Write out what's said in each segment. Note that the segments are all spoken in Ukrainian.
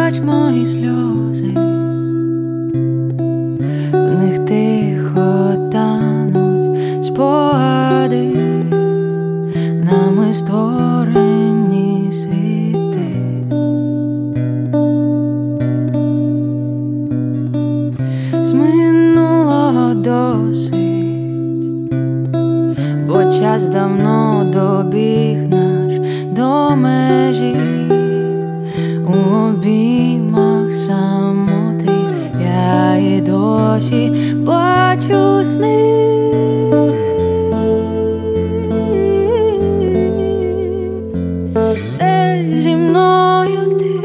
пробач мої сльози, в них тихо тануть спогади, нами створені світи. З минулого досить, бо час давно добіг наш до межі. У обіймах самоти я і досі бачу сни. Де зі мною ти?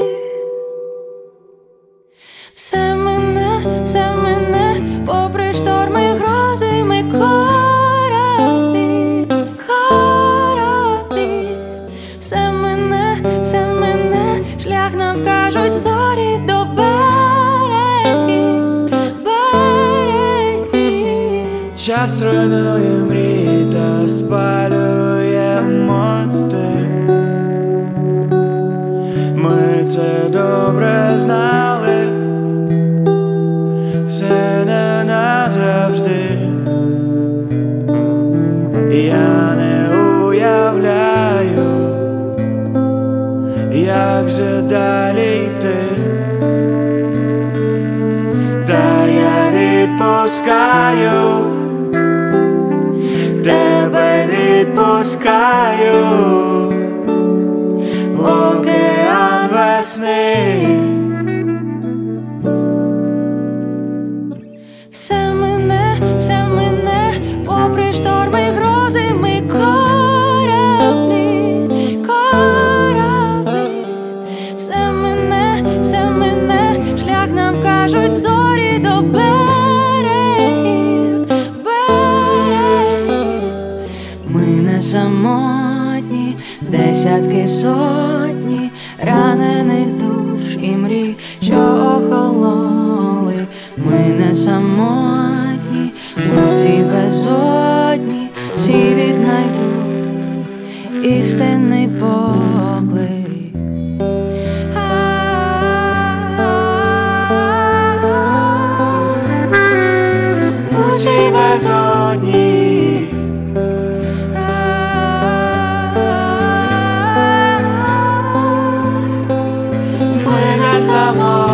Все мене, попри шторми, грози, ми кораблі, кораблі. Все мене, шлях нам вкажуть зорі до берегів, берегів. Час руйнує мрії та спалює мости. Ми це добре знали, все не назавжди. Я не уявляю, як же далі йти. Та я відпускаю, тебе відпускаю в океан весни. Все мене, попри шторми, грози, ми кораблі, кораблі. Все мене, шлях нам вкажуть зорі до берегів, берегів. Ми не самотні, десятки, сотні ранених душ і мрій, що охололи. Ми не самотні, у цій безодні всі віднайдуть істинний поклик. У цій безодні ми не самотні.